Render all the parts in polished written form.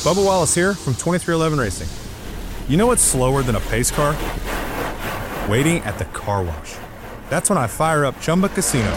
Bubba Wallace here from 2311 Racing. You know what's slower than a pace car? Waiting at the car wash. That's when I fire up Chumba Casino.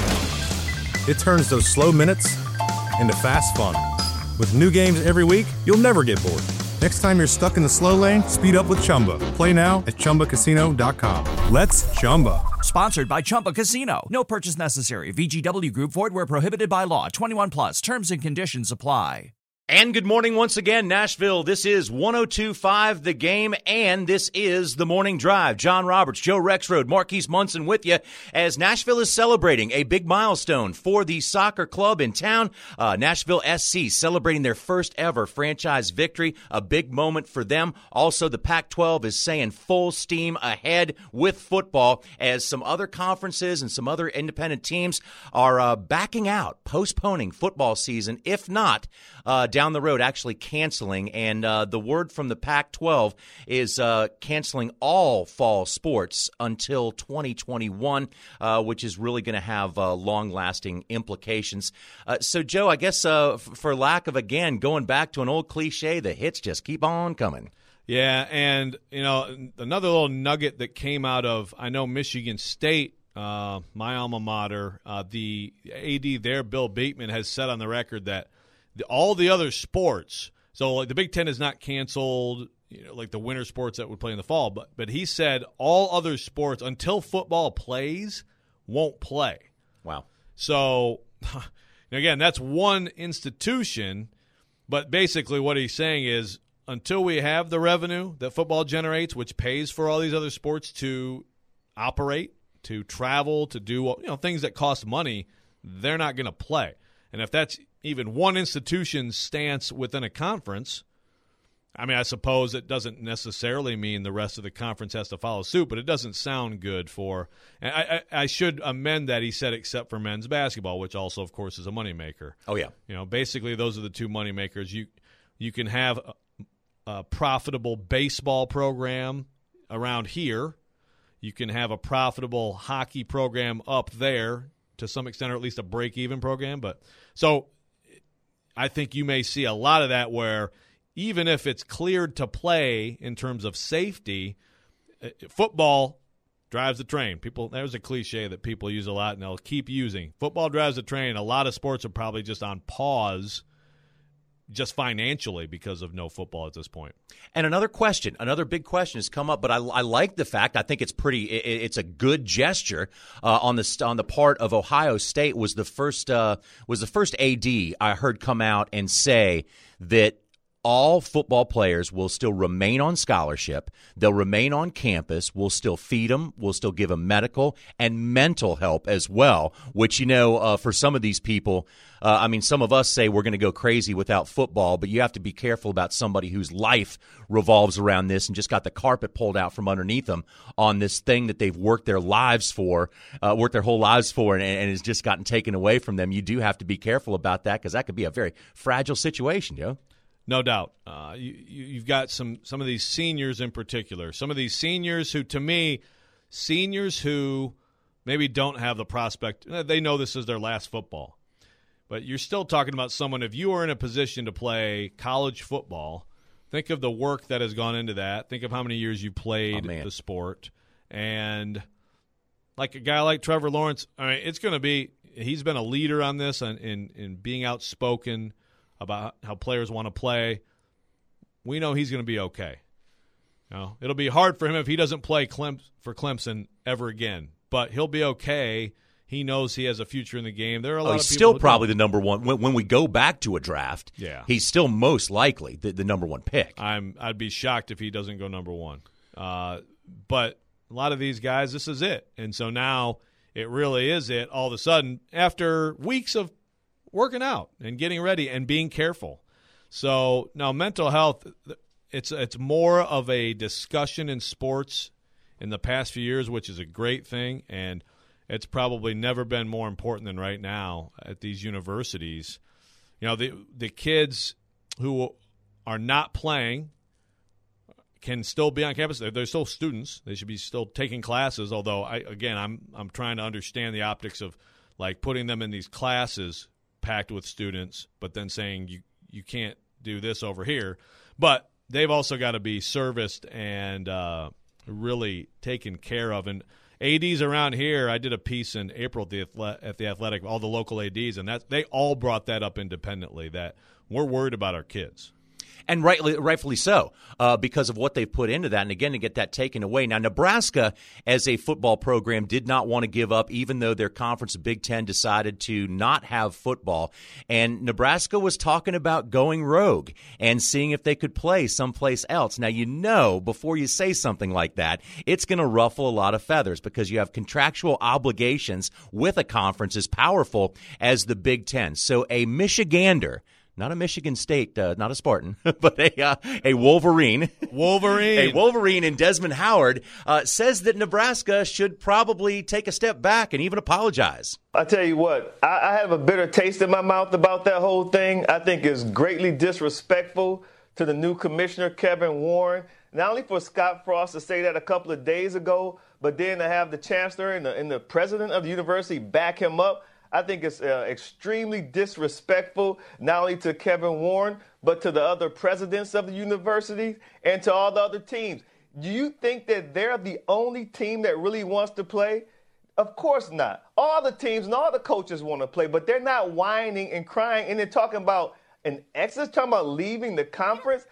It turns those slow minutes into fast fun. With new games every week, you'll never get bored. Next time you're stuck in the slow lane, speed up with Chumba. Play now at ChumbaCasino.com. Let's Chumba. Sponsored by Chumba Casino. No purchase necessary. VGW Group. Void where prohibited by law. 21 plus. Terms and conditions apply. And good morning once again, Nashville. This is 102.5 The Game, and this is The Morning Drive. John Roberts, Joe Rexrode, Marquise Munson with you as Nashville is celebrating a big milestone for the soccer club in town. Nashville SC celebrating their first ever franchise victory, a big moment for them. Also, the Pac-12 is saying full steam ahead with football as some other conferences and some other independent teams are backing out, postponing football season, if not down the road actually canceling. And the word from the Pac-12 is canceling all fall sports until 2021, which is really going to have long-lasting implications. So, Joe, I guess for lack of, again, going back to an old cliche, the hits just keep on coming. Yeah, and, you know, another little nugget that came out of, I know, Michigan State, my alma mater, the AD there, Bill Bateman, has said on the record that all the other sports, so like the Big Ten is not canceled, you know, like the winter sports that would play in the fall, but he said all other sports, until football plays, won't play. Wow. So, again, that's one institution, but basically what he's saying is until we have the revenue that football generates, which pays for all these other sports to operate, to travel, to do, you know, things that cost money, they're not going to play. And if that's even one institution's stance within a conference, I mean, I suppose it doesn't necessarily mean the rest of the conference has to follow suit, but it doesn't sound good for – I should amend that. He said except for men's basketball, which also, of course, is a moneymaker. Oh, yeah. You know, basically those are the two moneymakers. You can have a profitable baseball program around here. You can have a profitable hockey program up there to some extent, or at least a break-even program. But so – I think you may see a lot of that where even if it's cleared to play in terms of safety, football drives the train. There's a cliche that people use a lot and they'll keep using. Football drives the train. A lot of sports are probably just on pause just financially because of no football at this point. And another big question has come up, but I like the fact, I think it's a good gesture on the part of Ohio State was the first AD I heard come out and say that all football players will still remain on scholarship. They'll remain on campus. We'll still feed them. We'll still give them medical and mental help as well, which, you know, for some of these people, I mean, some of us say we're going to go crazy without football, but you have to be careful about somebody whose life revolves around this and just got the carpet pulled out from underneath them on this thing that they've worked their whole lives for, and has just gotten taken away from them. You do have to be careful about that because that could be a very fragile situation, Joe. No doubt. You've got some of these seniors in particular. Some of these seniors who, to me, who maybe don't have the prospect. They know this is their last football. But you're still talking about someone, if you are in a position to play college football, think of the work that has gone into that. Think of how many years you played the sport. And like a guy like Trevor Lawrence, I mean, it's going to be – he's been a leader on this in being outspoken about how players want to play. We know he's going to be okay. You know, it'll be hard for him if he doesn't play for Clemson ever again, but he'll be okay. He knows he has a future in the game. There are a lot of people. He's still probably the number one. When we go back to a draft, yeah, he's still most likely the number one pick. I'd be shocked if he doesn't go number one. But a lot of these guys, this is it. And so now it really is it all of a sudden after weeks of working out and getting ready and being careful. So now mental health, it's more of a discussion in sports in the past few years, which is a great thing, and it's probably never been more important than right now at these universities. You know, the kids who are not playing can still be on campus. They're still students. They should be still taking classes, although, I'm trying to understand the optics of, like, putting them in these classes packed with students, but then saying you can't do this over here. But they've also got to be serviced and really taken care of. And ADs around here, I did a piece in April at the Athletic, all the local ADs, and they all brought that up independently, that we're worried about our kids. And rightfully so, because of what they've put into that. And again, to get that taken away. Now, Nebraska, as a football program, did not want to give up, even though their conference, the Big Ten, decided to not have football. And Nebraska was talking about going rogue and seeing if they could play someplace else. Now, before you say something like that, it's going to ruffle a lot of feathers because you have contractual obligations with a conference as powerful as the Big Ten. So a Michigander, not a Michigan State, not a Spartan, but a Wolverine. A Wolverine in Desmond Howard says that Nebraska should probably take a step back and even apologize. I tell you what, I have a bitter taste in my mouth about that whole thing. I think it's greatly disrespectful to the new commissioner, Kevin Warren, not only for Scott Frost to say that a couple of days ago, but then to have the chancellor and the president of the university back him up. I think it's extremely disrespectful, not only to Kevin Warren, but to the other presidents of the university and to all the other teams. Do you think that they're the only team that really wants to play? Of course not. All the teams and all the coaches want to play, but they're not whining and crying and they're talking about an exodus, talking about leaving the conference.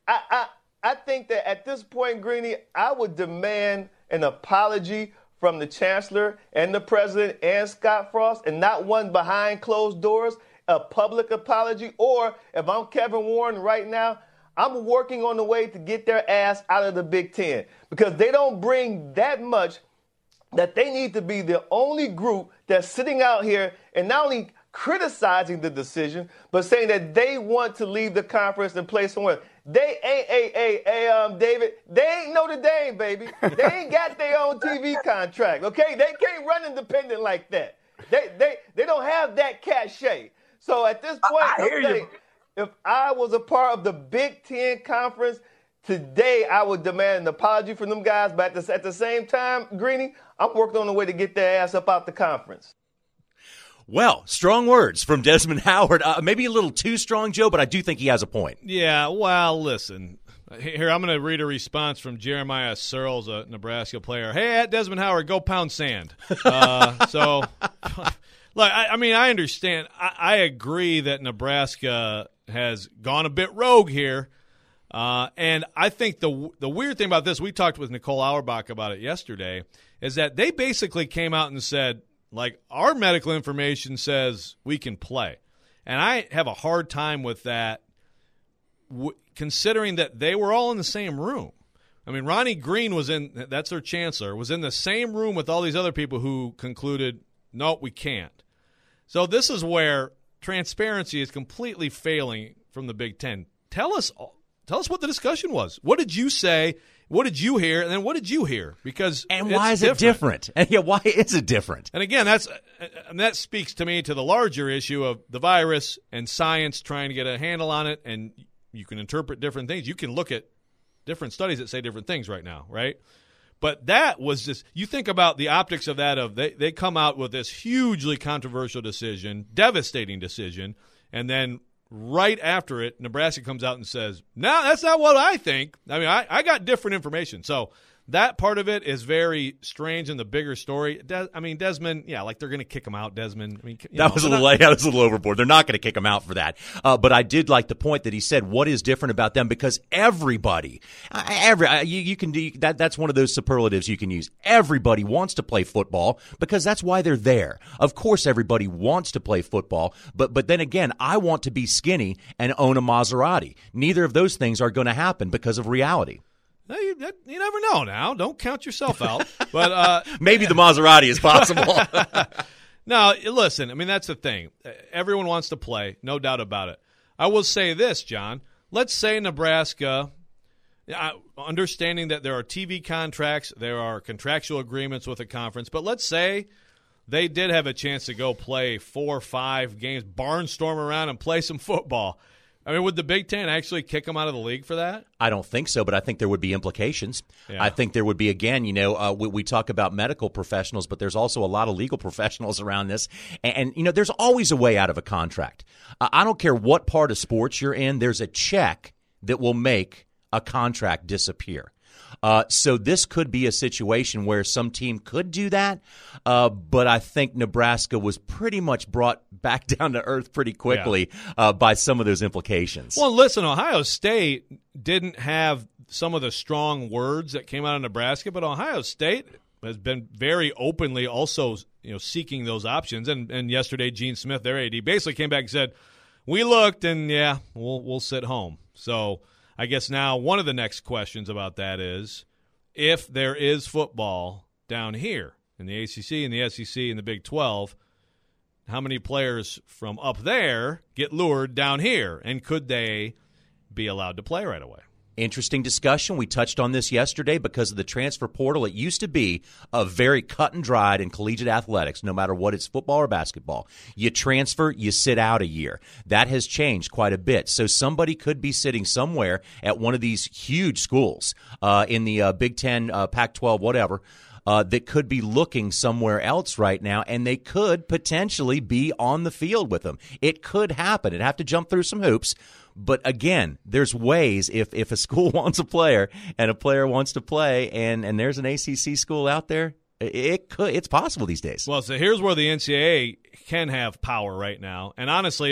I think that at this point, Greeny, I would demand an apology from the chancellor and the president and Scott Frost, and not one behind closed doors, a public apology. Or if I'm Kevin Warren right now, I'm working on the way to get their ass out of the Big Ten because they don't bring that much that they need to be the only group that's sitting out here and not only criticizing the decision, but saying that they want to leave the conference and play somewhere. They ain't, David, they ain't Notre Dame, baby. They ain't got their own TV contract, okay? They can't run independent like that. They don't have that cachet. So at this point, I'm saying, if I was a part of the Big Ten Conference, today I would demand an apology from them guys. But at the same time, Greeny, I'm working on the way to get their ass up out the conference. Well, strong words from Desmond Howard. Maybe a little too strong, Joe, but I do think he has a point. Yeah, well, listen. Here, I'm going to read a response from Jeremiah Searles, a Nebraska player. Hey, at Desmond Howard, go pound sand. So, look, I understand. I agree that Nebraska has gone a bit rogue here. And I think the weird thing about this, we talked with Nicole Auerbach about it yesterday, is that they basically came out and said, like, our medical information says we can play. And I have a hard time with that, considering that they were all in the same room. I mean, Ronnie Green that's their chancellor, was in the same room with all these other people who concluded, no, we can't. So this is where transparency is completely failing from the Big Ten. Tell us what the discussion was. What did you say? What did you hear? And then what did you hear? And why is it different? Yeah, why is it different? And again, that speaks to me to the larger issue of the virus and science trying to get a handle on it. And you can interpret different things. You can look at different studies that say different things right now, right? But that was just, you think about the optics of that, they come out with this hugely controversial decision, devastating decision, and then right after it, Nebraska comes out and says, no, that's not what I think. I mean, I got different information. So that part of it is very strange in the bigger story. Desmond, yeah, like they're going to kick him out, Desmond. That was a little overboard. They're not going to kick him out for that. But I did like the point that he said, what is different about them? Because everybody, you can do that. That's one of those superlatives you can use. Everybody wants to play football because that's why they're there. Of course, everybody wants to play football. But then again, I want to be skinny and own a Maserati. Neither of those things are going to happen because of reality. You never know now. Don't count yourself out. But maybe the Maserati is possible. No, listen, that's the thing. Everyone wants to play, no doubt about it. I will say this, John. Let's say Nebraska, understanding that there are TV contracts, there are contractual agreements with the conference, but let's say they did have a chance to go play 4 or 5 games, barnstorm around and play some football. I mean, would the Big Ten actually kick them out of the league for that? I don't think so, but I think there would be implications. Yeah. I think there would be, again, we talk about medical professionals, but there's also a lot of legal professionals around this. And there's always a way out of a contract. I don't care what part of sports you're in, there's a check that will make a contract disappear. So this could be a situation where some team could do that, but I think Nebraska was pretty much brought back down to earth pretty quickly by some of those implications. Well, listen, Ohio State didn't have some of the strong words that came out of Nebraska, but Ohio State has been very openly also seeking those options. And yesterday, Gene Smith, their AD, basically came back and said, we looked, and we'll sit home. So I guess now one of the next questions about that is, if there is football down here in the ACC and the SEC and the Big 12, how many players from up there get lured down here, and could they be allowed to play right away? Interesting discussion. We touched on this yesterday because of the transfer portal. It used to be a very cut and dried in collegiate athletics, no matter what it's football or basketball. You transfer, you sit out a year. That has changed quite a bit. So somebody could be sitting somewhere at one of these huge schools in the Big Ten, Pac-12, whatever, that could be looking somewhere else right now, and they could potentially be on the field with them. It could happen. It'd have to jump through some hoops. But again, there's ways if a school wants a player and a player wants to play, and there's an ACC school out there, it's possible these days. Well, so here's where the NCAA can have power right now. And honestly,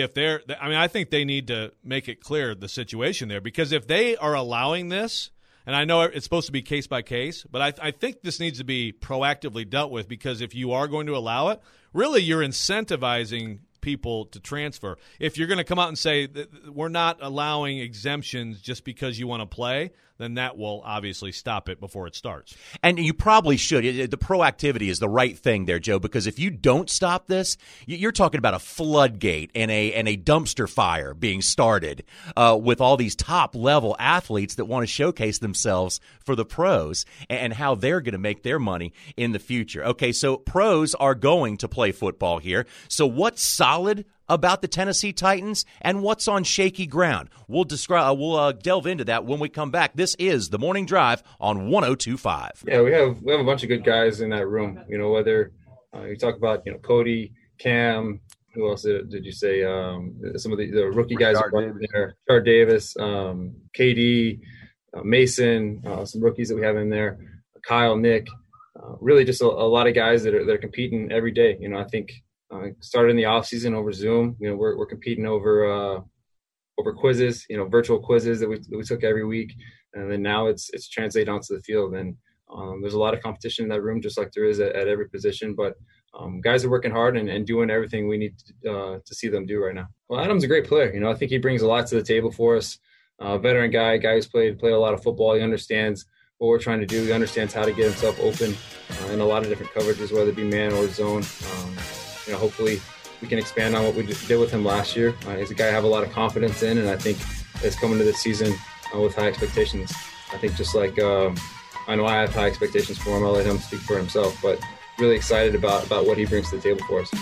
I think they need to make it clear the situation there, because if they are allowing this, and I know it's supposed to be case by case, but I think this needs to be proactively dealt with, because if you are going to allow it, really you're incentivizing people to transfer. If you're going to come out and say that we're not allowing exemptions just because you want to play, then that will obviously stop it before it starts. And you probably should. The proactivity is the right thing there, Joe, because if you don't stop this, you're talking about a floodgate and a dumpster fire being started with all these top-level athletes that want to showcase themselves for the pros and how they're going to make their money in the future. Okay, so pros are going to play football here. So what's solid about the Tennessee Titans and what's on shaky ground? We'll delve into that when we come back. This is The Morning Drive on 102.5. Yeah, we have a bunch of good guys in that room. Whether you talk about Cody, Cam, who else did you say? Some of the rookie guys are there. Chard Davis, KD, Mason, some rookies that we have in there. Kyle, Nick, really just a lot of guys that are competing every day. I think. Started in the off season over Zoom. We're competing over quizzes, virtual quizzes that we took every week, and then now it's translated onto the field. And there's a lot of competition in that room, just like there is at every position. But guys are working hard and doing everything we need to see them do right now. Well, Adam's a great player. I think he brings a lot to the table for us. Veteran guy who's played a lot of football. He understands what we're trying to do. He understands how to get himself open in a lot of different coverages, whether it be man or zone. Hopefully we can expand on what we did with him last year. He's a guy I have a lot of confidence in, and I think is coming to this season with high expectations. I think just like I know I have high expectations for him, I'll let him speak for himself, but really excited about what he brings to the table for us.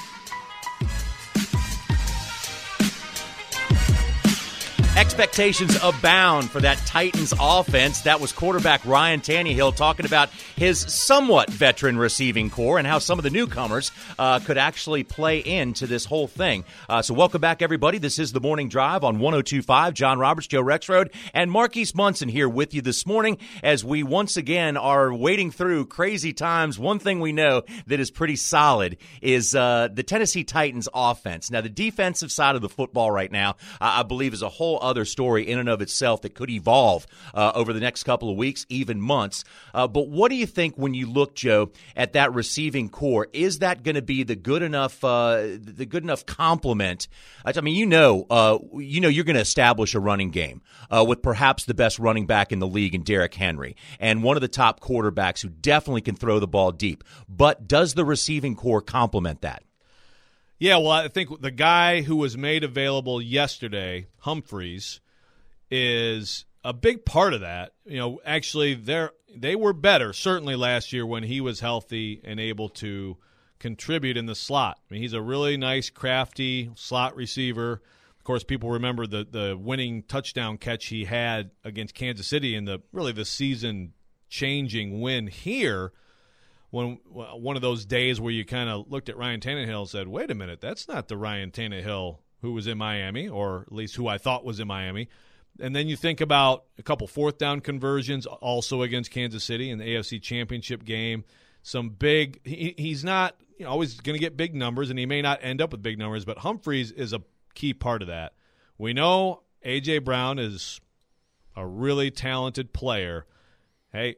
Expectations abound for that Titans offense. That was quarterback Ryan Tannehill talking about his somewhat veteran receiving core and how some of the newcomers could actually play into this whole thing. So welcome back, everybody. This is The Morning Drive on 102.5. John Roberts, Joe Rexrode, and Marquise Munson here with you this morning as we once again are wading through crazy times. One thing we know that is pretty solid is the Tennessee Titans offense. Now, the defensive side of the football right now, I believe, is a whole other story in and of itself that could evolve over the next couple of weeks, even months. But what do you think when you look, Joe, at that receiving core? Is that going to be the good enough complement? I mean, you're going to establish a running game with perhaps the best running back in the league in Derrick Henry and one of the top quarterbacks who definitely can throw the ball deep. But does the receiving core complement that? Yeah, well, I think the guy who was made available yesterday, Humphreys, is a big part of that. Actually, they were better, certainly last year when he was healthy and able to contribute in the slot. I mean, he's a really nice, crafty slot receiver. Of course, people remember the winning touchdown catch he had against Kansas City in the season-changing win here. When one of those days where you kind of looked at Ryan Tannehill and said, wait a minute, that's not the Ryan Tannehill who was in Miami, or at least who I thought was in Miami. And then you think about a couple fourth down conversions also against Kansas City in the AFC Championship game. Some big – he's not always going to get big numbers, and he may not end up with big numbers, but Humphreys is a key part of that. We know A.J. Brown is a really talented player. Hey,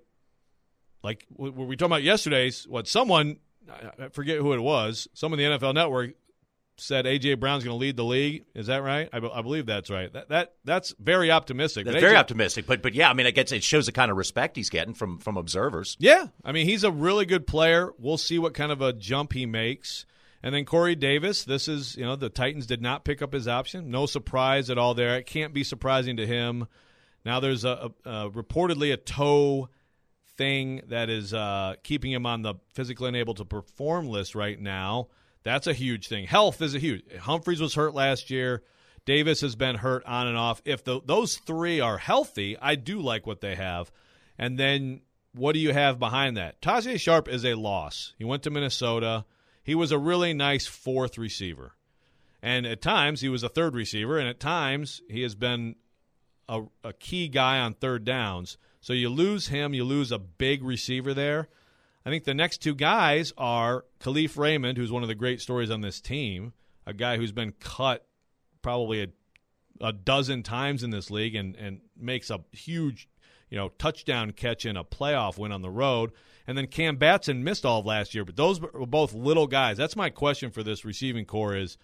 like what we were talking about yesterday, someone, I forget who it was, someone in the NFL Network said A.J. Brown's going to lead the league. Is that right? I believe that's right. That's very optimistic. That's very optimistic. But yeah, I mean, it shows the kind of respect he's getting from observers. Yeah. I mean, he's a really good player. We'll see what kind of a jump he makes. And then Corey Davis, this is, the Titans did not pick up his option. No surprise at all there. It can't be surprising to him. Now there's reportedly a toe thing that is keeping him on the physically unable to perform list right now. That's a huge thing. Health is a huge. Humphreys was hurt last year. Davis has been hurt on and off. If those three are healthy, I do like what they have. And then what do you have behind that? Tajaé Sharpe is a loss. He went to Minnesota. He was a really nice fourth receiver. And at times he was a third receiver, and at times he has been a key guy on third downs. So you lose him, you lose a big receiver there. I think the next two guys are Khalif Raymond, who's one of the great stories on this team, a guy who's been cut probably a dozen times in this league and makes a huge touchdown catch in a playoff win on the road. And then Cam Batson missed all of last year, but those were both little guys. That's my question for this receiving core is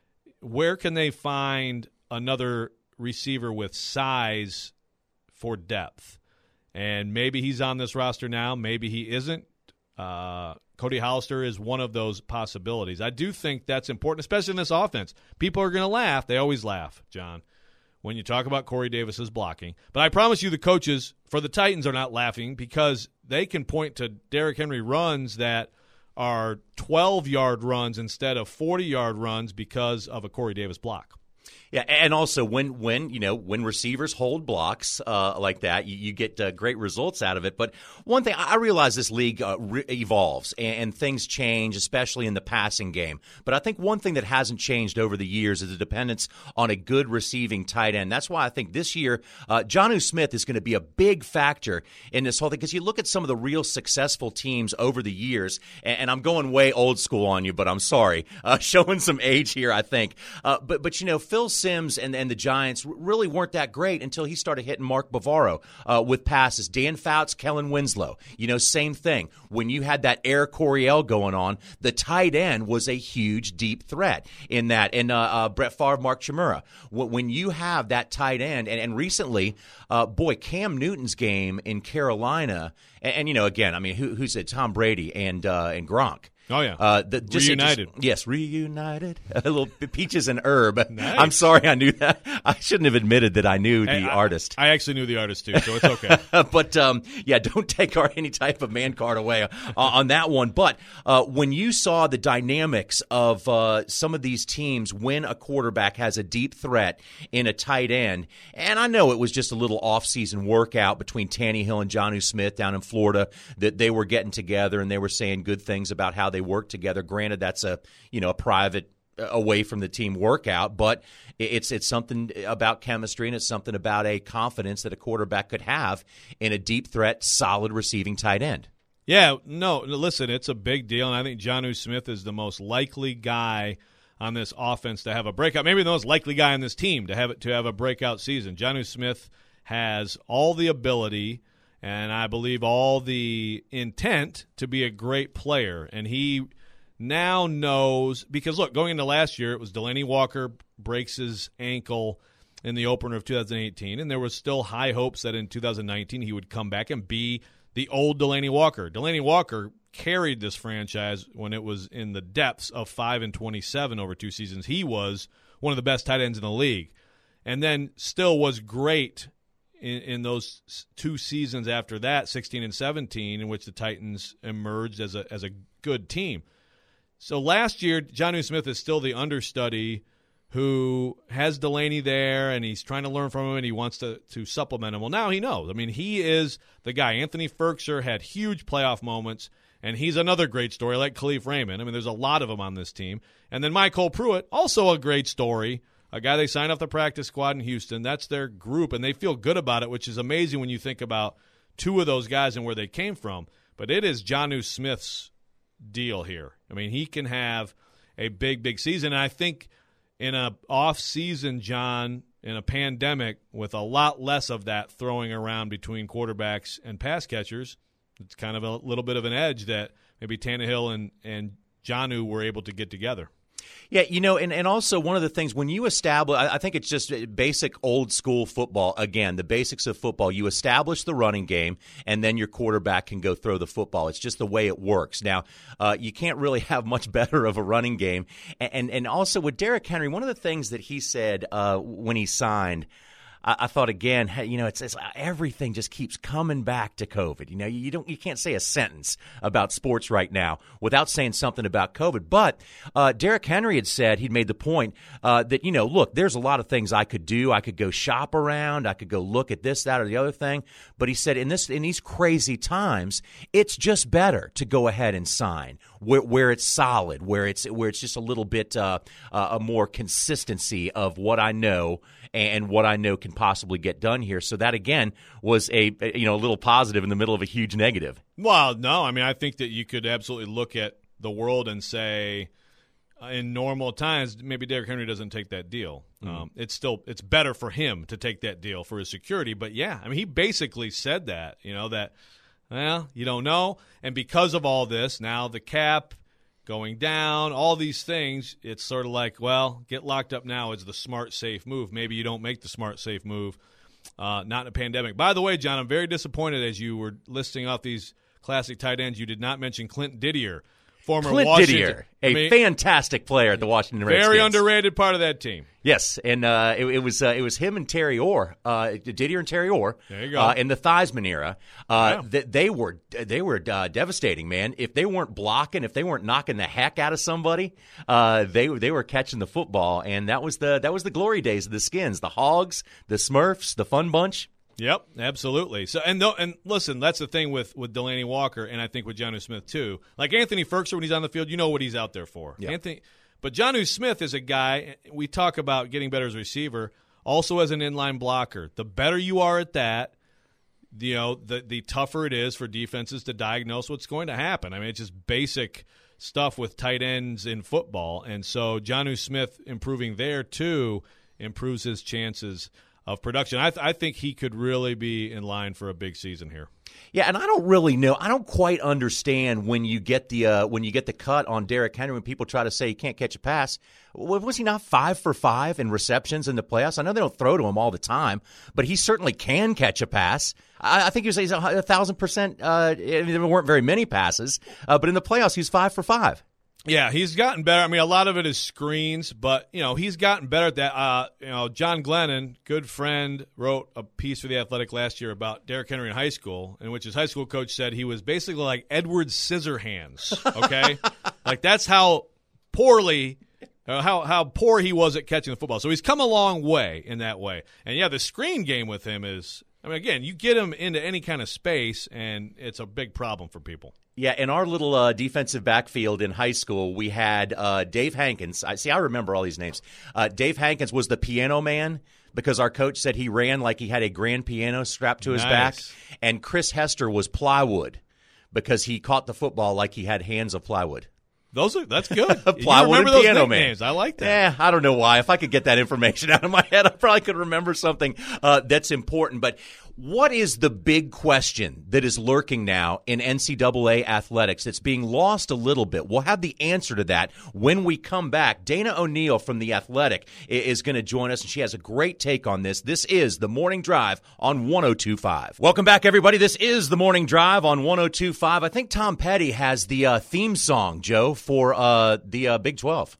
where can they find another receiver with size for depth? And maybe he's on this roster now. Maybe he isn't. Cody Hollister is one of those possibilities. I do think that's important, especially in this offense. People are going to laugh. They always laugh, John, when you talk about Corey Davis's blocking. But I promise you the coaches for the Titans are not laughing because they can point to Derrick Henry runs that are 12-yard runs instead of 40-yard runs because of a Corey Davis block. Yeah, and also when receivers hold blocks like that, you get great results out of it. But one thing, I realize this league evolves and things change, especially in the passing game. But I think one thing that hasn't changed over the years is the dependence on a good receiving tight end. That's why I think this year Jonnu Smith is going to be a big factor in this whole thing because you look at some of the real successful teams over the years, and I'm going way old school on you, but I'm sorry, showing some age here, I think. But Phil Simms and the Giants really weren't that great until he started hitting Mark Bavaro with passes. Dan Fouts, Kellen Winslow, same thing. When you had that Air Coryell going on, the tight end was a huge, deep threat in that. And Brett Favre, Mark Chmura. When you have that tight end, and recently, Cam Newton's game in Carolina, and again, I mean, who's it? Tom Brady and Gronk. Oh, yeah. Reunited. Yes, reunited. A little Peaches and Herb. Nice. I'm sorry I knew that. I shouldn't have admitted that I knew the artist. I actually knew the artist, too, so it's okay. But, don't take any type of man card away on that one. But when you saw the dynamics of some of these teams when a quarterback has a deep threat in a tight end, and I know it was just a little off-season workout between Tannehill and Jonnu Smith down in Florida that they were getting together and they were saying good things about how they work together. Granted, that's a private away from the team workout, but it's something about chemistry and it's something about a confidence that a quarterback could have in a deep threat, solid receiving tight end. Yeah, no, listen, it's a big deal, and I think Jonnu Smith is the most likely guy on this offense to have a breakout. Maybe the most likely guy on this team to have a breakout season. Jonnu Smith has all the ability and I believe all the intent to be a great player. And he now knows, because look, going into last year, it was Delanie Walker breaks his ankle in the opener of 2018, and there was still high hopes that in 2019 he would come back and be the old Delanie Walker. Delanie Walker carried this franchise when it was in the depths of 5-27 over 2 seasons. He was one of the best tight ends in the league, and then still was great in those 2 seasons after that, 16 and 17, in which the Titans emerged as a good team. So last year, Jonnu Smith is still the understudy who has Delaney there, and he's trying to learn from him, and he wants to supplement him. Well, now he knows. I mean, he is the guy. Anthony Ferkser had huge playoff moments, and he's another great story, like Khalif Raymond. I mean, there's a lot of them on this team. And then Michael Pruitt, also a great story, a guy they signed off the practice squad in Houston. That's their group, and they feel good about it, which is amazing when you think about two of those guys and where they came from. But it is Jonnu Smith's deal here. I mean, he can have a big, big season. And I think in an off-season, John, in a pandemic, with a lot less of that throwing around between quarterbacks and pass catchers, it's kind of a little bit of an edge that maybe Tannehill and Jonnu were able to get together. Yeah, and also one of the things when you establish, I think it's just basic old school football. Again, the basics of football, you establish the running game, and then your quarterback can go throw the football. It's just the way it works. Now, you can't really have much better of a running game. And also with Derrick Henry, one of the things that he said when he signed, I thought again, it's everything just keeps coming back to COVID. You can't say a sentence about sports right now without saying something about COVID. But Derrick Henry had said, he'd made the point that, look, there's a lot of things I could do. I could go shop around. I could go look at this, that, or the other thing. But he said in these crazy times, it's just better to go ahead and sign where it's solid, where it's just a little bit a more consistency of what I know and what I know can possibly get done here. So that, again, was a little positive in the middle of a huge negative. Well, no, I mean, I think that you could absolutely look at the world and say in normal times, maybe Derrick Henry doesn't take that deal. It's better for him to take that deal for his security. But, yeah, I mean, he basically said that, well, you don't know. And because of all this, now the cap going down, all these things, it's sort of like, well, get locked up now is the smart, safe move. Maybe you don't make the smart, safe move, not in a pandemic. By the way, John, I'm very disappointed as you were listing off these classic tight ends. You did not mention Clint Didier, former Clint Washington. Didier, fantastic player at the Washington Redskins. Very underrated part of that team. Yes, and it was him and Terry Orr, Didier and Terry Orr. There you go. In the Theismann era, they were devastating, man. If they weren't blocking, if they weren't knocking the heck out of somebody, they were catching the football, and that was the glory days of the Skins, the Hogs, the Smurfs, the Fun Bunch. Yep, absolutely. So and listen, that's the thing with Delaney Walker, and I think with Jonnu Smith too. Like Anthony Ferkser, when he's on the field, you know what he's out there for. Yep. But Jonnu Smith is a guy, we talk about getting better as a receiver, also as an inline blocker. The better you are at that, the tougher it is for defenses to diagnose what's going to happen. I mean, it's just basic stuff with tight ends in football. And so Jonnu Smith improving there too improves his chances of production. I think he could really be in line for a big season here. Yeah, and I don't really know. I don't quite understand when you get the cut on Derrick Henry when people try to say he can't catch a pass. Was he not 5 for 5 in receptions in the playoffs? I know they don't throw to him all the time, but he certainly can catch a pass. I think he's 1,000%. There weren't very many passes, but in the playoffs, he's 5 for 5. Yeah, he's gotten better. I mean, a lot of it is screens, but, he's gotten better at that. John Glennon, good friend, wrote a piece for The Athletic last year about Derrick Henry in high school, in which his high school coach said he was basically like Edward Scissorhands, okay? Like, that's how poorly how poor he was at catching the football. So he's come a long way in that way. And, yeah, the screen game with him is – I mean, again, you get him into any kind of space, and it's a big problem for people. Yeah, in our little defensive backfield in high school, we had Dave Hankins. I remember all these names. Dave Hankins was the piano man because our coach said he ran like he had a grand piano strapped to his back. And Chris Hester was plywood because he caught the football like he had hands of plywood. That's good. Plywood and piano man. I like that. Yeah, I don't know why. If I could get that information out of my head, I probably could remember something that's important. But what is the big question that is lurking now in NCAA athletics that's being lost a little bit? We'll have the answer to that when we come back. Dana O'Neill from The Athletic is going to join us, and she has a great take on this. This is The Morning Drive on 102.5. Welcome back, everybody. This is The Morning Drive on 102.5. I think Tom Petty has the theme song, Joe, for the Big 12.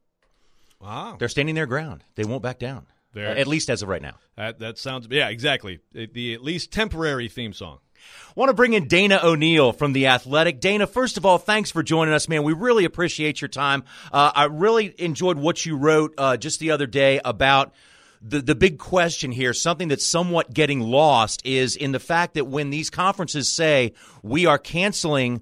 Wow. They're standing their ground. They won't back down, at least as of right now. That sounds – yeah, exactly. The at least temporary theme song. Want to bring in Dana O'Neill from The Athletic. Dana, first of all, thanks for joining us, man. We really appreciate your time. I really enjoyed what you wrote just the other day about the big question here, something that's somewhat getting lost, is in the fact that when these conferences say we are canceling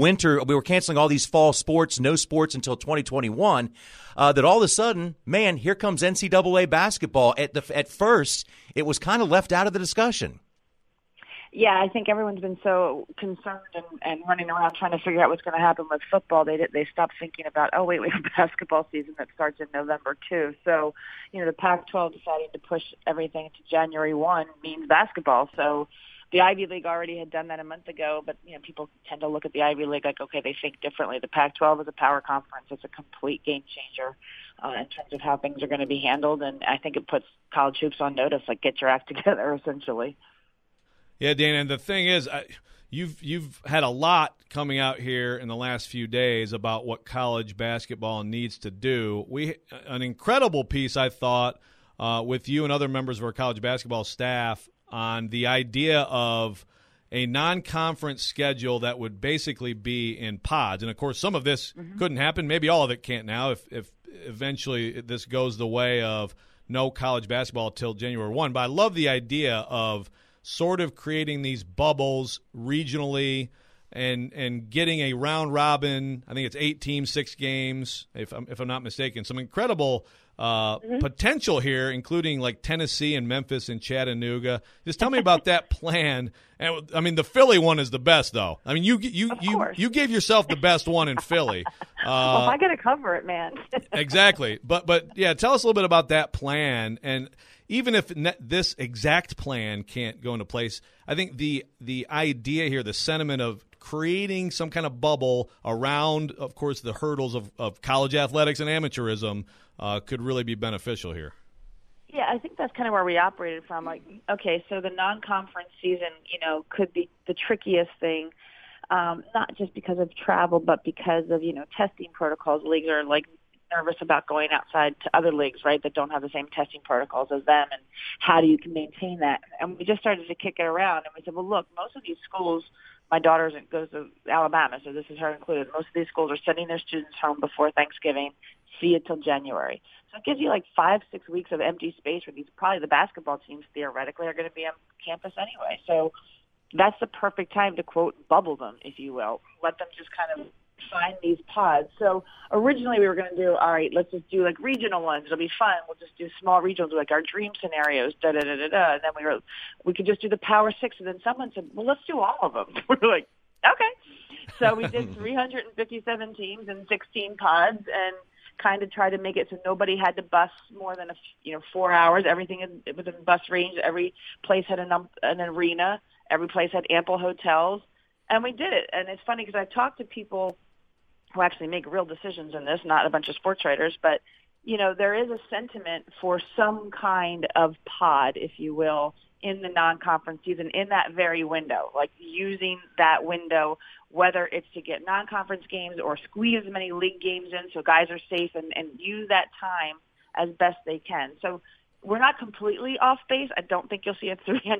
all these fall sports, no sports until 2021, that all of a sudden, man, here comes NCAA basketball. At first, it was kind of left out of the discussion. Yeah, I think everyone's been so concerned and running around trying to figure out what's going to happen with football. They stopped thinking about, oh, wait, we have a basketball season that starts in November, too. So, the Pac-12 deciding to push everything to January 1 means basketball. So the Ivy League already had done that a month ago, but, people tend to look at the Ivy League like, okay, they think differently. The Pac-12 is a power conference. It's a complete game changer in terms of how things are going to be handled. And I think it puts college hoops on notice, like, get your act together, essentially. Yeah, Dana, and the thing is, you've had a lot coming out here in the last few days about what college basketball needs to do. An incredible piece, I thought, with you and other members of our college basketball staff on the idea of a non-conference schedule that would basically be in pods. And, of course, some of this couldn't happen. Maybe all of it can't now if eventually this goes the way of no college basketball till January 1. But I love the idea of sort of creating these bubbles regionally and getting a round robin. I think it's 8 teams, 6 games, if I'm not mistaken. Some incredible potential here, including like Tennessee and Memphis and Chattanooga. Just tell me about that plan. And I mean, the Philly one is the best, though. I mean, you gave yourself the best one in Philly. Well, if I got to cover it, man. Exactly. But yeah, tell us a little bit about that plan. And even if this exact plan can't go into place, I think the idea here, the sentiment of creating some kind of bubble around, of course, the hurdles of college athletics and amateurism could really be beneficial here. Yeah, I think that's kind of where we operated from. Like, okay, so the non-conference season, could be the trickiest thing, not just because of travel, but because of, testing protocols. Leagues are like nervous about going outside to other leagues, right, that don't have the same testing protocols as them, and how do you maintain that? And we just started to kick it around, and we said, well, look, most of these schools, my daughter goes to Alabama, so this is her included. Most of these schools are sending their students home before Thanksgiving, see it till January. So it gives you like 5-6 weeks of empty space where probably the basketball teams theoretically are going to be on campus anyway. So that's the perfect time to, quote, bubble them, if you will. Let them just kind of find these pods. So originally we were going to do, all right, let's just do like regional ones. It'll be fun. We'll just do small regionals, like our dream scenarios, da-da-da-da-da. And then we could just do the Power Six. And then someone said, well, let's do all of them. We were like, okay. So we did 357 teams and 16 pods and kind of try to make it so nobody had to bus more than 4 hours. Everything within bus range. Every place had an arena. Every place had ample hotels. And we did it. And it's funny because I've talked to people who actually make real decisions in this, not a bunch of sports writers, but, there is a sentiment for some kind of pod, if you will, in the non-conference season, in that very window, like using that window, whether it's to get non-conference games or squeeze as many league games in so guys are safe and use that time as best they can. So we're not completely off base. I don't think you'll see a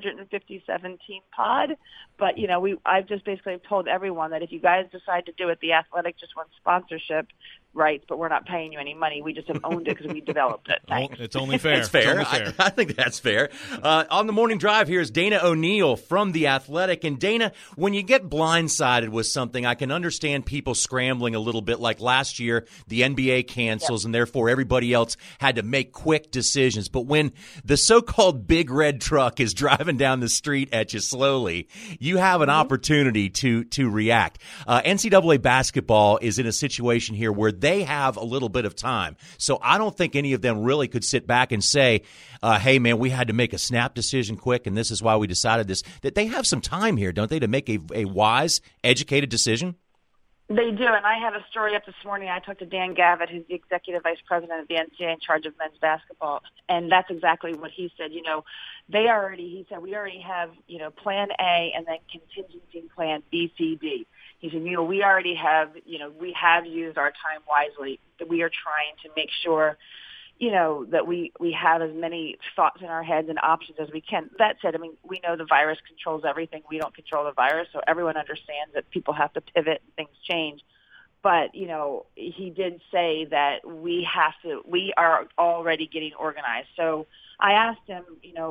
357-team pod, but, I've just basically told everyone that if you guys decide to do it, The Athletic just wants sponsorship rights, but we're not paying you any money. We just have owned it because we developed it. Thanks. It's only fair. It's fair. It's only fair. I think that's fair. On the morning drive, here's Dana O'Neill from The Athletic. And Dana, when you get blindsided with something, I can understand people scrambling a little bit. Like last year, the NBA cancels, and therefore everybody else had to make quick decisions. But when the so-called big red truck is driving down the street at you slowly, you have an opportunity to react. NCAA basketball is in a situation here where they have a little bit of time. So I don't think any of them really could sit back and say, hey, man, we had to make a snap decision quick, and this is why we decided this. That they have some time here, don't they, to make a wise, educated decision? They do, and I have a story up this morning. I talked to Dan Gavitt, who's the executive vice president of the NCAA in charge of men's basketball, and that's exactly what he said. He said, we already have, plan A and then contingency plan B, C, D. He said, we already have, we have used our time wisely. We are trying to make sure, that we have as many thoughts in our heads and options as we can. That said, I mean, we know the virus controls everything. We don't control the virus, so everyone understands that people have to pivot and things change. But, he did say that we are already getting organized. So I asked him,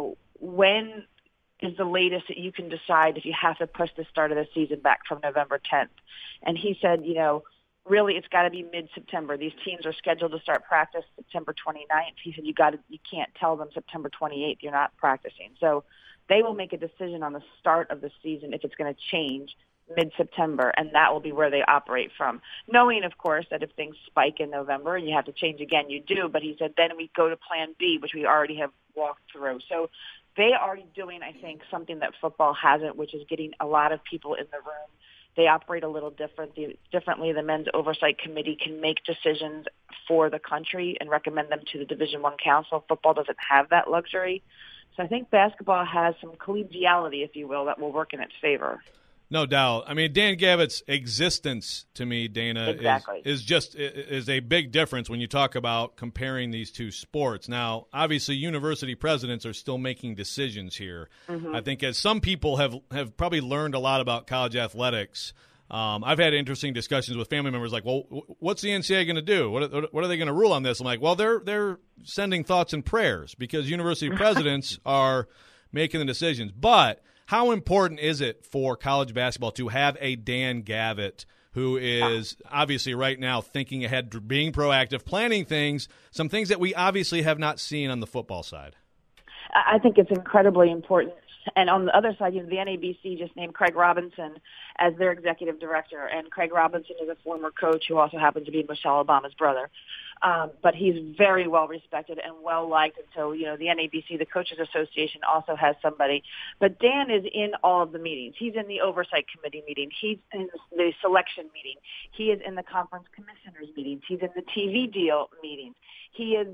when is the latest that you can decide if you have to push the start of the season back from November 10th? And he said, really it's got to be mid-September. These teams are scheduled to start practice September 29th. He said, you can't tell them September 28th you're not practicing. So they will make a decision on the start of the season if it's going to change mid-September, and that will be where they operate from. Knowing, of course, that if things spike in November and you have to change again, you do. But he said then we go to Plan B, which we already have walked through. So they are doing, I think, something that football hasn't, which is getting a lot of people in the room. They operate a little differently. The Men's Oversight Committee can make decisions for the country and recommend them to the Division I Council. Football doesn't have that luxury. So I think basketball has some collegiality, if you will, that will work in its favor. No doubt. I mean, Dan Gavitt's existence to me, Dana, exactly. is a big difference when you talk about comparing these two sports. Now, obviously, university presidents are still making decisions here. Mm-hmm. I think as some people have probably learned a lot about college athletics, I've had interesting discussions with family members like, well, what's the NCAA going to do? What are they going to rule on this? I'm like, well, they're sending thoughts and prayers because university presidents are making the decisions. But how important is it for college basketball to have a Dan Gavitt who is obviously right now thinking ahead, being proactive, planning things, some things that we obviously have not seen on the football side? I think it's incredibly important. And on the other side, the NABC just named Craig Robinson as their executive director. And Craig Robinson is a former coach who also happens to be Michelle Obama's brother. But he's very well respected and well liked. And so, the NABC, the Coaches Association, also has somebody. But Dan is in all of the meetings. He's in the Oversight Committee meeting. He's in the selection meeting. He is in the Conference Commissioners meetings. He's in the TV deal meetings. He is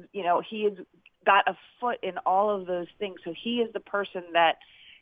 got a foot in all of those things. So he is the person that,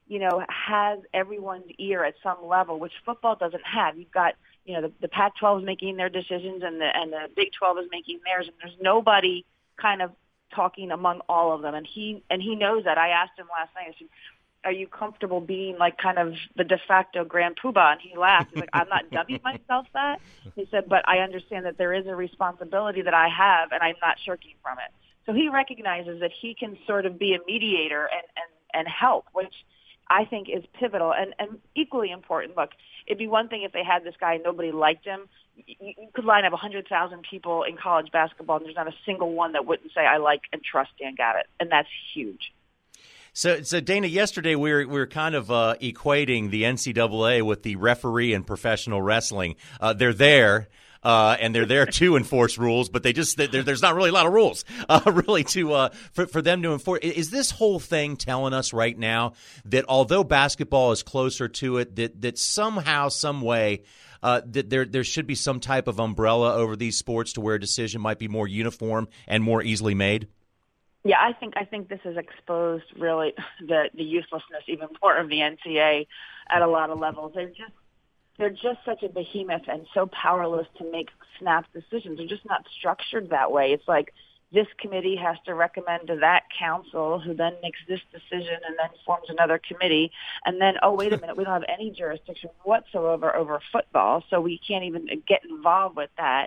has everyone's ear at some level, which football doesn't have. You've got, the Pac-12 is making their decisions and the Big 12 is making theirs, and there's nobody kind of talking among all of them. And he knows that. I asked him last night, I said, are you comfortable being like kind of the de facto grand poobah? And he laughed. He's like, I'm not dubbing myself that. He said, but I understand that there is a responsibility that I have, and I'm not shirking from it. So he recognizes that he can sort of be a mediator and help, which I think is pivotal and equally important. Look, it'd be one thing if they had this guy and nobody liked him. You could line up 100,000 people in college basketball, and there's not a single one that wouldn't say, I like and trust Dan Gavitt, and that's huge. So Dana, yesterday we were kind of equating the NCAA with the referee in professional wrestling. They're there. And they're there to enforce rules, but there's not really a lot of rules really for them to enforce. Is this whole thing telling us right now that although basketball is closer to it, that somehow, some way, that there should be some type of umbrella over these sports to where a decision might be more uniform and more easily made? Yeah, I think this has exposed really the uselessness even more of the NCAA at a lot of levels. They're just such a behemoth and so powerless to make snap decisions. They're just not structured that way. It's like this committee has to recommend to that council who then makes this decision and then forms another committee. And then, oh, wait a minute, we don't have any jurisdiction whatsoever over football, so we can't even get involved with that.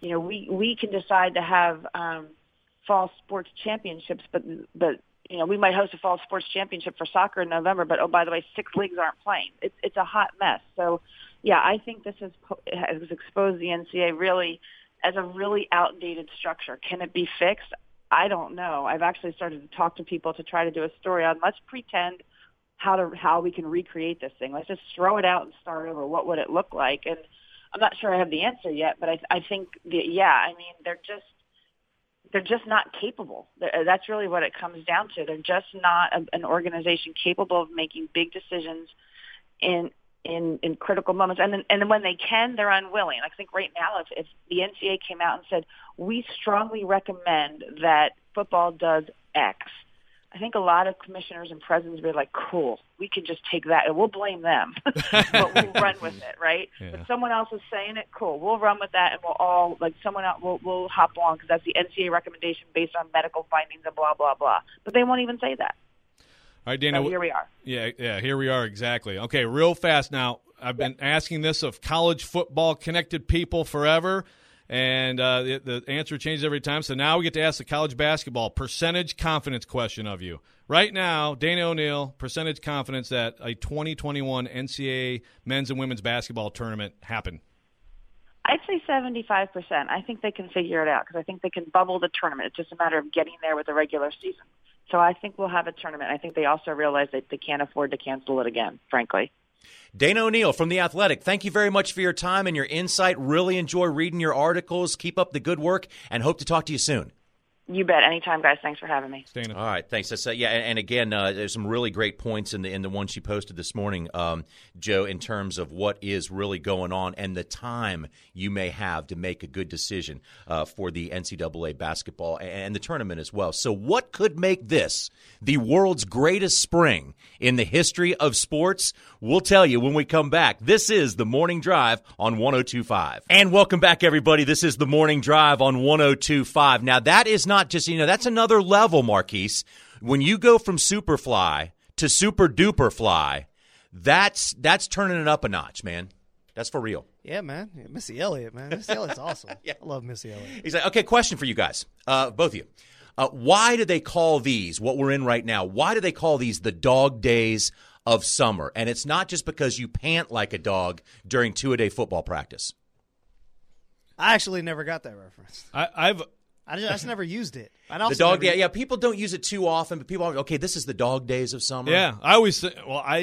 We can decide to have fall sports championships, but we might host a fall sports championship for soccer in November, but, oh, by the way, 6 leagues aren't playing. It's a hot mess. So, yeah, I think this has exposed the NCAA really as a really outdated structure. Can it be fixed? I don't know. I've actually started to talk to people to try to do a story on let's pretend how we can recreate this thing. Let's just throw it out and start over. What would it look like? And I'm not sure I have the answer yet, but I think, they're just not capable. That's really what it comes down to. They're just not an organization capable of making big decisions in critical moments. And then when they can, they're unwilling. I think right now, if the NCAA came out and said, we strongly recommend that football does X, I think a lot of commissioners and presidents will be like, cool, we can just take that and we'll blame them, but we'll run with it, right? Yeah. But someone else is saying it, cool, we'll run with that, and we'll all, like, someone else, we'll hop on because that's the NCAA recommendation based on medical findings and blah, blah, blah. But they won't even say that. All right, Dana. So here we are. Yeah, here we are, exactly. Okay, real fast now. I've been asking this of college football-connected people forever, and the answer changes every time. So now we get to ask the college basketball percentage confidence question of you. Right now, Dana O'Neill, percentage confidence that a 2021 NCAA men's and women's basketball tournament happen. I'd say 75%. I think they can figure it out because I think they can bubble the tournament. It's just a matter of getting there with the regular season. So I think we'll have a tournament. I think they also realize that they can't afford to cancel it again, frankly. Dana O'Neill from The Athletic, thank you very much for your time and your insight. Really enjoy reading your articles. Keep up the good work, and hope to talk to you soon. You bet. Anytime, guys. Thanks for having me. Dana. All right. Thanks. And again, there's some really great points in the one she posted this morning, Joe, in terms of what is really going on and the time you may have to make a good decision for the NCAA basketball and the tournament as well. So what could make this the world's greatest spring in the history of sports? We'll tell you when we come back. This is The Morning Drive on 102.5. And welcome back, everybody. This is The Morning Drive on 102.5. Now, that is not just, that's another level, Marquise. When you go from Superfly to Super Duper Fly, that's turning it up a notch, man. That's for real. Yeah, man. Missy Elliott, man. Missy Elliott's awesome. Yeah. I love Missy Elliott. He's like, okay, question for you guys, both of you. Why do they call these, what we're in right now, why do they call these the dog days of summer? And it's not just because you pant like a dog during two-a-day football practice. I actually never got that reference. I just never used it. The dog day, yeah. People don't use it too often, but people are, okay, this is the dog days of summer. Yeah, I always think,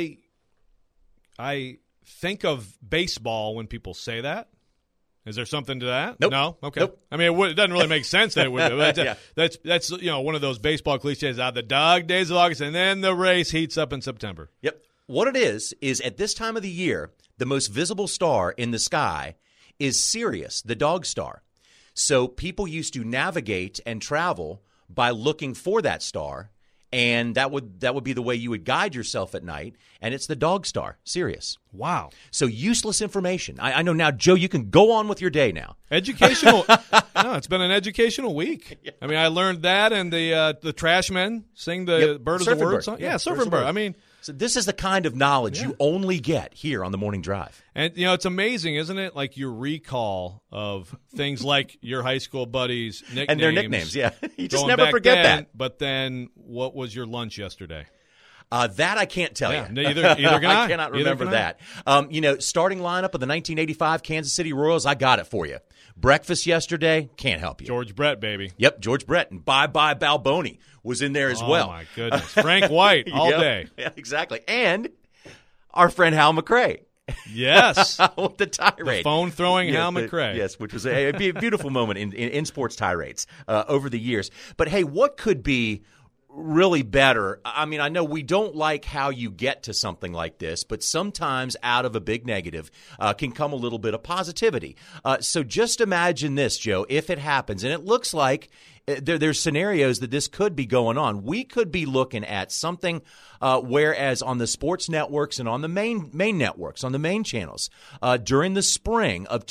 I think of baseball when people say that. Is there something to that? Nope. No? Okay. Nope. I mean, it doesn't really make sense that it would. Yeah. That's one of those baseball cliches out, the dog days of August, and then the race heats up in September. Yep. What it is at this time of the year, the most visible star in the sky is Sirius, the dog star. So people used to navigate and travel by looking for that star, and that would be the way you would guide yourself at night, and it's the dog star, Sirius. Wow. So useless information. I know now, Joe, you can go on with your day now. Educational. No, it's been an educational week. Yeah. I mean, I learned that, and the trash men sing the Bird of the Word song. Yeah, Surfing Bird. I mean, so this is the kind of knowledge you only get here on the Morning Drive. And, it's amazing, isn't it? Like your recall of things like your high school buddies' nicknames. And their nicknames, yeah. You just never forget that. But then what was your lunch yesterday? That I can't tell you. Either can I. I cannot remember that. Starting lineup of the 1985 Kansas City Royals, I got it for you. Breakfast yesterday, can't help you. George Brett, baby. Yep, George Brett. And Bye-Bye Balboni was in there as well. Oh, my goodness. Frank White all day. Yeah, exactly. And our friend Hal McRae. Yes. With the tirade. The phone-throwing Hal McRae. Yes, which was a beautiful moment in sports tirades over the years. But, hey, what could be really better? I mean, I know we don't like how you get to something like this, but sometimes out of a big negative can come a little bit of positivity. So just imagine this, Joe, if it happens, and it looks like there's scenarios that this could be going on. We could be looking at something whereas on the sports networks and on the main networks, on the main channels, during the spring of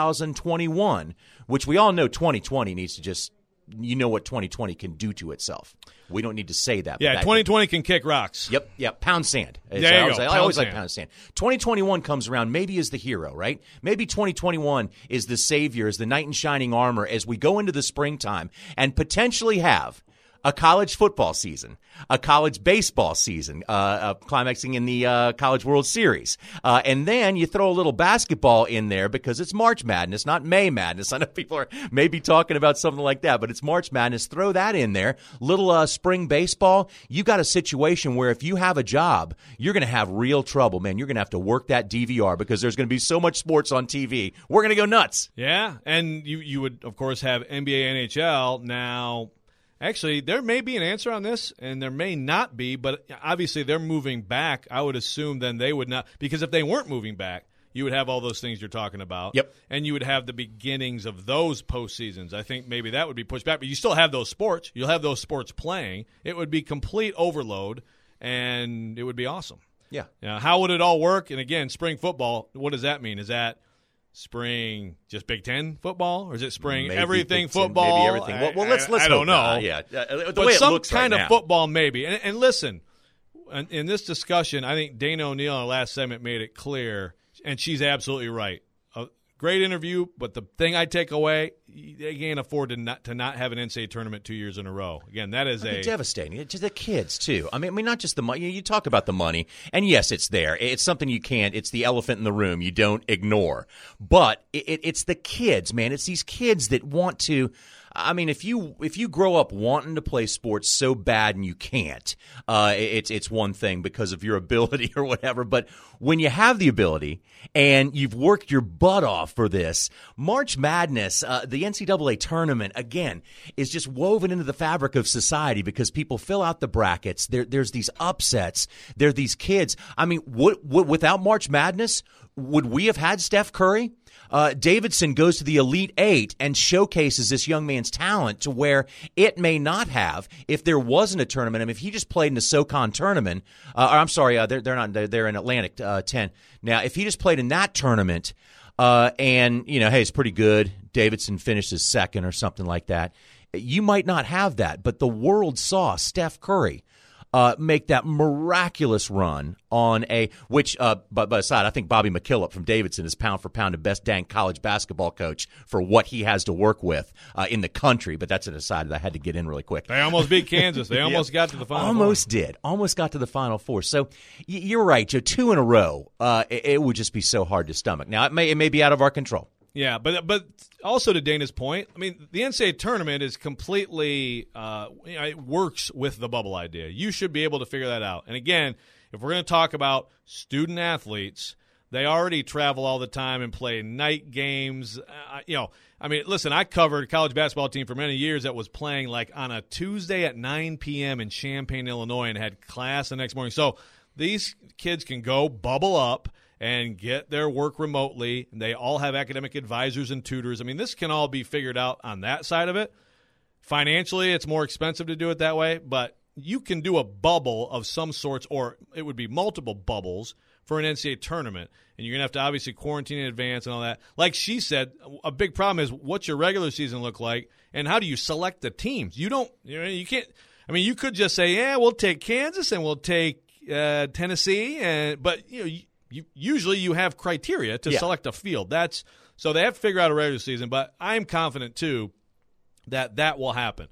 2021, which we all know 2020 needs to just – what 2020 can do to itself. We don't need to say that. Yeah, 2020 can kick rocks. Yep. Pound sand. There you go. I always like pound sand. 2021 comes around, maybe as the hero, right? Maybe 2021 is the savior, is the knight in shining armor as we go into the springtime and potentially have a college football season, a college baseball season, climaxing in the College World Series. And then you throw a little basketball in there because it's March Madness, not May Madness. I know people are maybe talking about something like that, but it's March Madness. Throw that in there. Little spring baseball. You got a situation where if you have a job, you're going to have real trouble, man. You're going to have to work that DVR because there's going to be so much sports on TV. We're going to go nuts. Yeah, and you would, of course, have NBA, NHL now. Actually, there may be an answer on this, and there may not be, but obviously they're moving back. I would assume then they would not, because if they weren't moving back, you would have all those things you're talking about. Yep. And you would have the beginnings of those postseasons. I think maybe that would be pushed back, but you still have those sports. You'll have those sports playing. It would be complete overload, and it would be awesome. Yeah. Now, how would it all work? And again, spring football, what does that mean? Is that spring just Big Ten football, or is it spring Maybe everything Big Ten, football? maybe everything. Well, let's I don't know. The but way it some looks kind right of now. football, maybe. And listen, in this discussion, I think Dana O'Neill in our last segment made it clear, and she's absolutely right. A great interview, but the thing I take away, they can't afford to not have an NCAA tournament 2 years in a row. Again, that is devastating to the kids too. I mean, not just the money. You talk about the money, and yes, it's there. It's something you can't. It's the elephant in the room you don't ignore. But it's the kids, man. It's these kids that want to. I mean, if you grow up wanting to play sports so bad and you can't, it's one thing because of your ability or whatever. But when you have the ability and you've worked your butt off for this, March Madness, the NCAA tournament, again, is just woven into the fabric of society because people fill out the brackets. There's these upsets. There are these kids. I mean, without March Madness, would we have had Steph Curry? Davidson goes to the Elite Eight and showcases this young man's talent to where it may not have if there wasn't a tournament. I mean, if he just played in the SoCon tournament, they're in Atlantic 10. Now, if he just played in that tournament, and hey, it's pretty good. Davidson finishes second or something like that. You might not have that, but the world saw Steph Curry make that miraculous run on but aside, I think Bobby McKillop from Davidson is pound for pound the best dang college basketball coach for what he has to work with in the country. But that's an aside that I had to get in really quick. They almost beat Kansas. They almost got to the Final Four. Almost got to the Final Four. So you're right, Joe. 2 in a row, it would just be so hard to stomach. Now, it may be out of our control. Yeah, but also to Dana's point, I mean, the NCAA tournament is completely it works with the bubble idea. You should be able to figure that out. And again, if we're going to talk about student athletes, they already travel all the time and play night games. I mean, listen, I covered a college basketball team for many years that was playing like on a Tuesday at 9 p.m. in Champaign, Illinois, and had class the next morning. So these kids can go bubble up and get their work remotely. They all have academic advisors and tutors. I mean, this can all be figured out on that side of it. Financially, it's more expensive to do it that way, but you can do a bubble of some sorts, or it would be multiple bubbles for an NCAA tournament, and you're going to have to obviously quarantine in advance and all that. Like she said, a big problem is what's your regular season look like, and how do you select the teams? You can't. I mean, you could just say, yeah, we'll take Kansas and we'll take Tennessee, but usually you have criteria to select a field. So they have to figure out a regular season, but I'm confident, too, that will happen.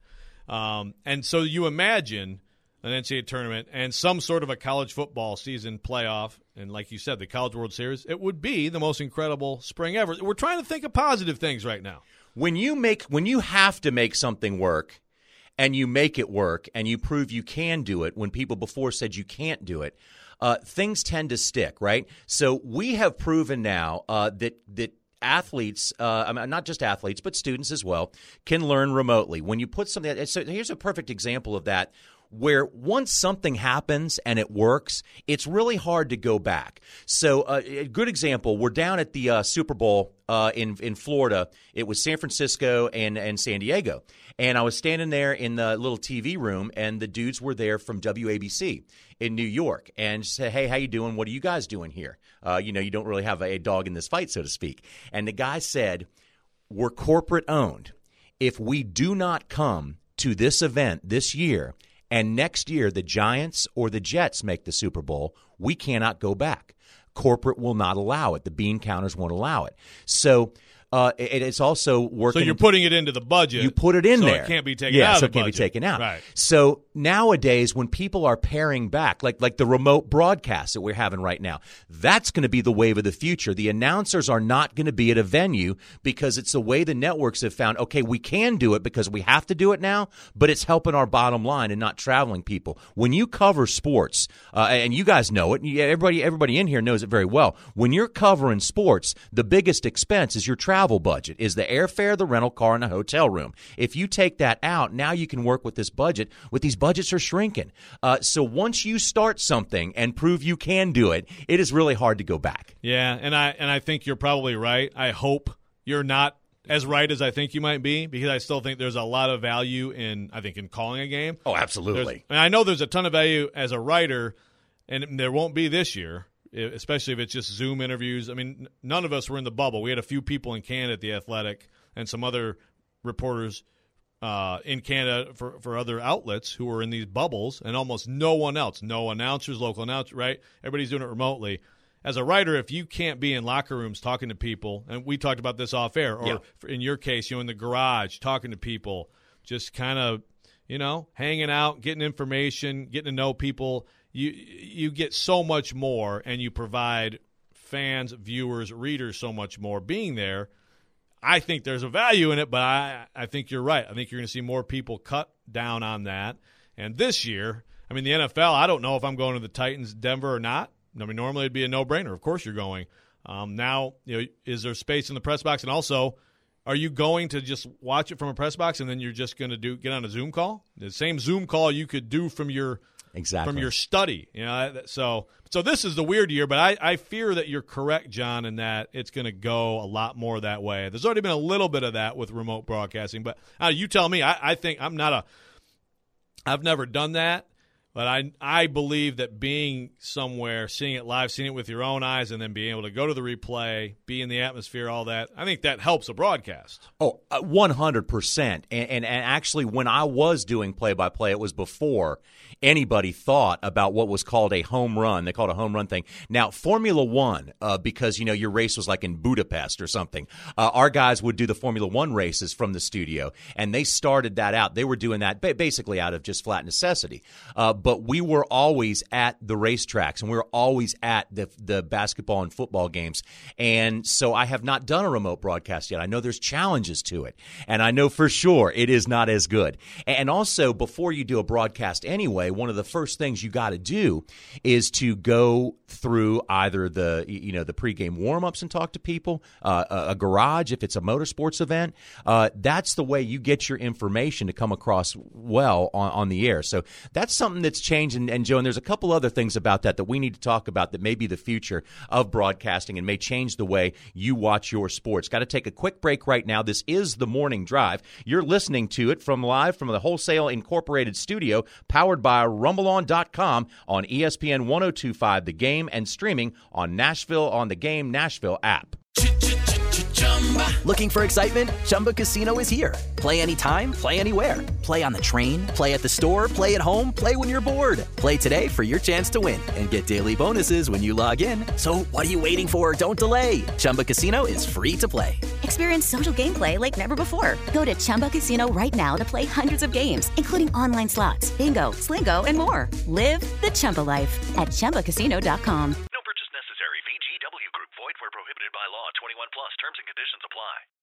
And so you imagine an NCAA tournament and some sort of a college football season playoff, and like you said, the College World Series, it would be the most incredible spring ever. We're trying to think of positive things right now. When you have to make something work, and you make it work, and you prove you can do it when people before said you can't do it, things tend to stick, right? So we have proven now that athletes, not just athletes, but students as well, can learn remotely. When you put something – so here's a perfect example of that, where once something happens and it works, it's really hard to go back. So a good example, we're down at the Super Bowl in Florida. It was San Francisco and San Diego. And I was standing there in the little TV room, and the dudes were there from WABC in New York and said, hey, how you doing? What are you guys doing here? You don't really have a dog in this fight, so to speak. And the guy said, we're corporate owned. If we do not come to this event this year, and next year the Giants or the Jets make the Super Bowl, we cannot go back. Corporate will not allow it. The bean counters won't allow it. So it's also working. So you're putting it into the budget. You put it in there. So it can't be taken out of the budget. So it can't be taken out. Right. So nowadays, when people are paring back, like the remote broadcast that we're having right now, that's going to be the wave of the future. The announcers are not going to be at a venue because it's the way the networks have found, okay, we can do it because we have to do it now, but it's helping our bottom line and not traveling people. When you cover sports, and you guys know it, everybody in here knows it very well, when you're covering sports, the biggest expense is your travel travel budget is the airfare, the rental car, and the hotel room. If you take that out, now you can work with this budget. These budgets are shrinking. So once you start something and prove you can do it, it is really hard to go back. Yeah, and I think you're probably right. I hope you're not as right as I think you might be, because I still think there's a lot of value in calling a game. Oh, absolutely. I know there's a ton of value as a writer, and there won't be this year, especially if it's just Zoom interviews. I mean, none of us were in the bubble. We had a few people in Canada at The Athletic and some other reporters in Canada for other outlets who were in these bubbles, and almost no one else. No announcers, local announcers, right? Everybody's doing it remotely. As a writer, if you can't be in locker rooms talking to people, and we talked about this off air, or in your case, in the garage talking to people, just kind of, hanging out, getting information, getting to know people, you get so much more, and you provide fans, viewers, readers so much more being there. I think there's a value in it, but I think you're right. I think you're going to see more people cut down on that. And this year, the NFL, I don't know if I'm going to the Titans, Denver, or not. Normally it'd be a no-brainer. Of course you're going. Now, is there space in the press box? And also, are you going to just watch it from a press box and then you're just going to get on a Zoom call? The same Zoom call you could do from your study. So this is the weird year, but I fear that you're correct, John, in that it's going to go a lot more that way. There's already been a little bit of that with remote broadcasting, but you tell me. I think I've never done that. But I believe that being somewhere, seeing it live, seeing it with your own eyes, and then being able to go to the replay, be in the atmosphere, all that, I think that helps a broadcast. Oh, 100%. And actually, when I was doing play-by-play, it was before anybody thought about what was called a home run. They called it a home run thing. Now, Formula One, because, your race was like in Budapest or something, our guys would do the Formula One races from the studio, and they started that out. They were doing that basically out of just flat necessity. But we were always at the racetracks, and we were always at the basketball and football games. And so I have not done a remote broadcast yet. I know there's challenges to it, and I know for sure it is not as good. And also, before you do a broadcast anyway, one of the first things you got to do is to go through either the pregame warm-ups and talk to people, a garage if it's a motorsports event. That's the way you get your information to come across well on the air. So that's something that's changed. And Joe, and there's a couple other things about that we need to talk about that may be the future of broadcasting and may change the way you watch your sports. Got to take a quick break right now. This is The Morning Drive. You're listening to it live from the Wholesale Incorporated studio, powered by RumbleOn.com on ESPN 102.5 The Game and streaming on Nashville on the Game Nashville app. Looking for excitement? Chumba Casino is here. Play anytime, play anywhere. Play on the train, play at the store, play at home, play when you're bored. Play today for your chance to win and get daily bonuses when you log in. So what are you waiting for? Don't delay. Chumba Casino is free to play. Experience social gameplay like never before. Go to Chumba Casino right now to play hundreds of games, including online slots, bingo, Slingo, and more. Live the Chumba life at ChumbaCasino.com. No purchase necessary. VGW Group. Void where prohibited by law. 21 plus. Terms and conditions apply.